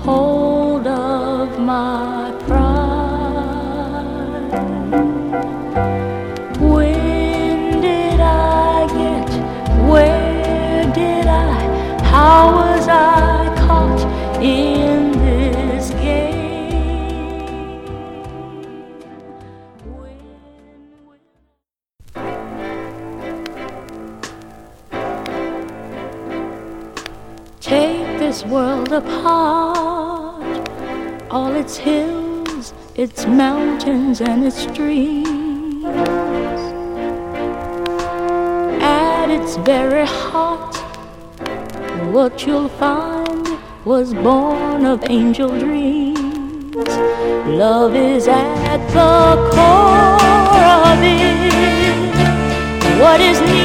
hold of my pride. When did I get? Where did I? How was I caught in this game? Take this world apart, all its hills, its mountains, and its streams. At its very heart, what you'll find was born of angel dreams. Love is at the core of it. What is